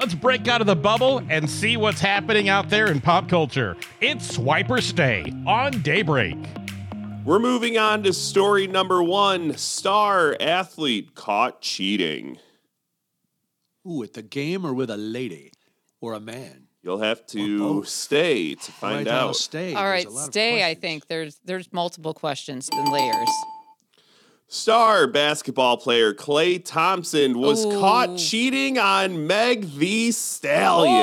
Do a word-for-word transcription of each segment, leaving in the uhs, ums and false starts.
Let's break out of the bubble and see what's happening out there in pop culture. It's Swipe or Stay on Daybreak. We're moving on to story number one. Star athlete caught cheating. Ooh, at the game or with a lady or a man? You'll have to stay to find right, out. I'll stay. All There's right, a lot of stay. I questions. think there's there's multiple questions and layers. Star basketball player Klay Thompson was Ooh. caught cheating on Meg Thee Stallion.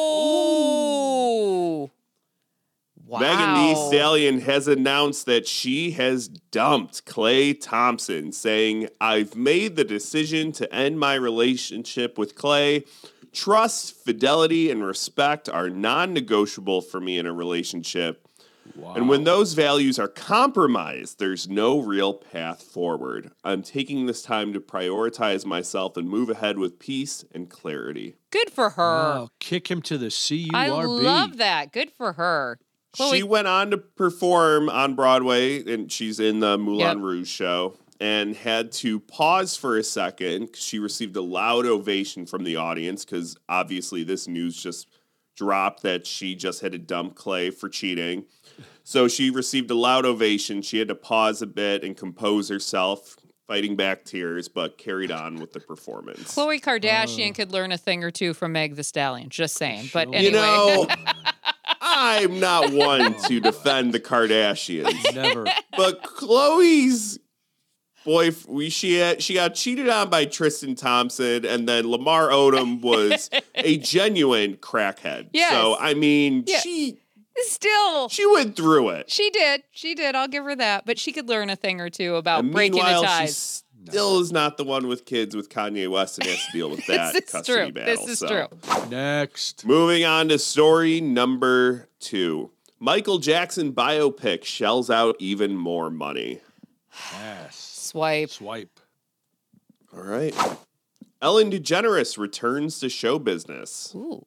Oh, wow. Megan Thee Stallion has announced that she has dumped Klay Thompson, saying, "I've made the decision to end my relationship with Klay. Trust, fidelity, and respect are non-negotiable for me in a relationship. Wow. And when those values are compromised, there's no real path forward. I'm taking this time to prioritize myself and move ahead with peace and clarity." Good for her. Wow, kick him to the C U R B. I love that. Good for her. Chloe- She went on to perform on Broadway, and she's in the Moulin Yep. Rouge show, and had to pause for a second 'cause she received a loud ovation from the audience because obviously this news just dropped that she just had to dump Klay for cheating. So she received a loud ovation. She had to pause a bit and compose herself, fighting back tears, but carried on with the performance. Khloe Kardashian could learn a thing or two from Meg the Stallion. Just saying. But Sure. anyway. You know, I'm not one to defend the Kardashians. Never. But Chloe's boy, we she had, she got cheated on by Tristan Thompson, and then Lamar Odom was a genuine crackhead. Yes. So I mean, Yeah. she Still, she went through it. she did. She did. I'll give her that. But she could learn a thing or two about And breaking the meanwhile, she ties. still is not the one with kids with Kanye West and has to deal with that This is custody true. battle. This is so. true. Next. Moving on to story number two. Michael Jackson biopic shells out even more money. Yes. Swipe. Swipe. All right. Ellen DeGeneres returns to show business. Ooh.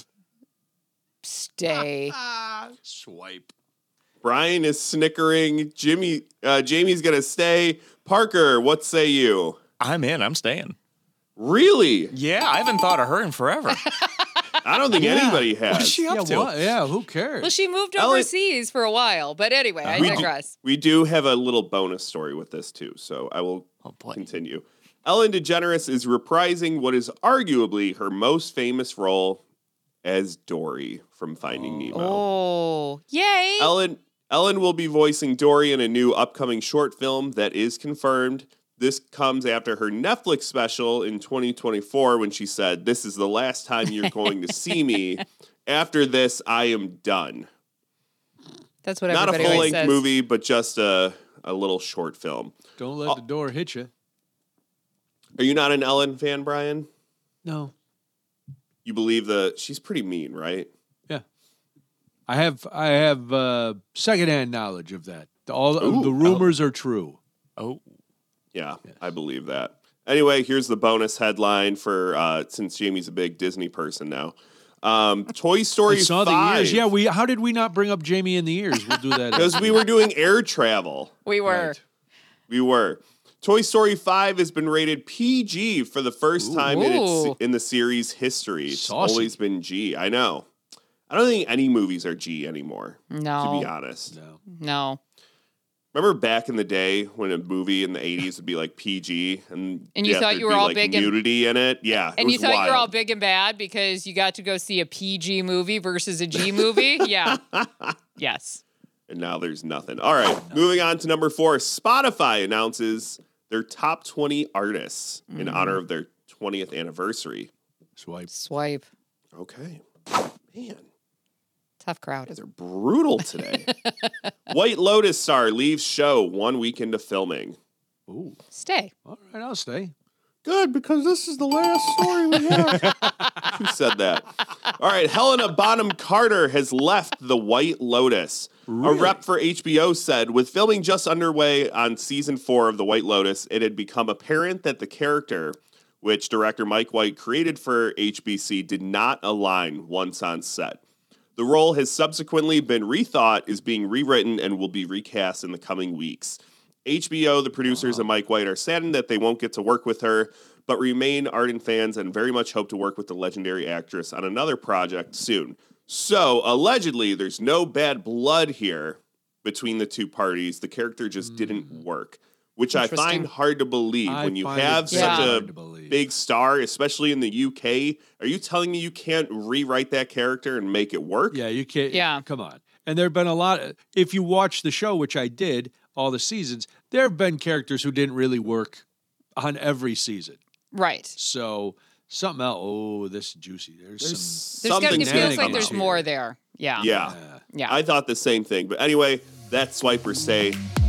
Stay. Swipe. Brian is snickering. Jimmy, uh, Jamie's gonna stay. Parker, what say you? I'm in. I'm staying. Really? Yeah, I haven't thought of her in forever. I don't think anybody has. What's she up Yeah, to? what? Yeah, who cares? Well, she moved Ellen- overseas for a while. But anyway, I we, do, digress. we do have a little bonus story with this too, so I will Oh, boy. continue. Ellen DeGeneres is reprising what is arguably her most famous role as Dory from Finding Nemo. Oh, yay. Ellen Ellen will be voicing Dory in a new upcoming short film that is confirmed. This comes after her Netflix special in twenty twenty-four when she said, "This is the last time you're going to see me. After this, I am done." That's what Not a everybody always full-length says. movie, but just a, a little short film. Don't let Oh. the door hit you. Are you not an Ellen fan, Brian? No. You believe the she's pretty mean, right? Yeah. I have I have uh, secondhand knowledge of that. All of Ooh. the rumors are true. Oh, Yeah, I believe that. Anyway, here's the bonus headline for uh, since Jamie's a big Disney person now. Um, Toy Story I saw five. the ears. Yeah, we. How did we not bring up Jamie in the ears? We'll do that because we were doing air travel. We were. Right. We were. Toy Story five has been rated P G for the first time in Ooh. its in the series history. It's Saucy. always been G. I know. I don't think any movies are G anymore, No. to be honest. No. No. Remember back in the day when a movie in the eighties would be like P G and And you yeah, thought there'd you were be, all like, big and- nudity in it? Yeah. it And you was thought you were all wild. big and bad because you got to go see a P G movie versus a G movie? Yeah. Yes. And now there's nothing. All right, moving on to number four. Spotify announces their top twenty artists in Mm. honor of their twentieth anniversary. Swipe. Swipe. Okay. Man, Tough crowd. you guys are brutal today. White Lotus star leaves show one week into filming. Ooh. Stay. All right, I'll stay. Good, because this is the last story we have. Who said that? All right, Helena Bonham Carter has left The White Lotus. A Really? rep for H B O said, with filming just underway on season four of The White Lotus, it had become apparent that the character, which director Mike White created for H B C, did not align once on set. The role has subsequently been rethought, is being rewritten, and will be recast in the coming weeks. H B O, the producers, and Mike White are saddened that they won't get to work with her, but remain ardent fans and very much hope to work with the legendary actress on another project soon. So, allegedly, there's no bad blood here between the two parties. The character just mm. didn't work, which I find hard to believe I when you find have it such very a hard to believe. big star, especially in the U K. Are you telling me you can't rewrite that character and make it work? Yeah, you can't. Yeah. Come on. And there have been a lot. Of, if you watch the show, which I did, all the seasons, there have been characters who didn't really work on every season. Right. So something else. Oh, this is juicy. There's, There's some. There's something got, it feels like shenanigans there's here. more there. Yeah. Yeah. Yeah. Yeah. I thought the same thing. But anyway, that's Swiper Stay.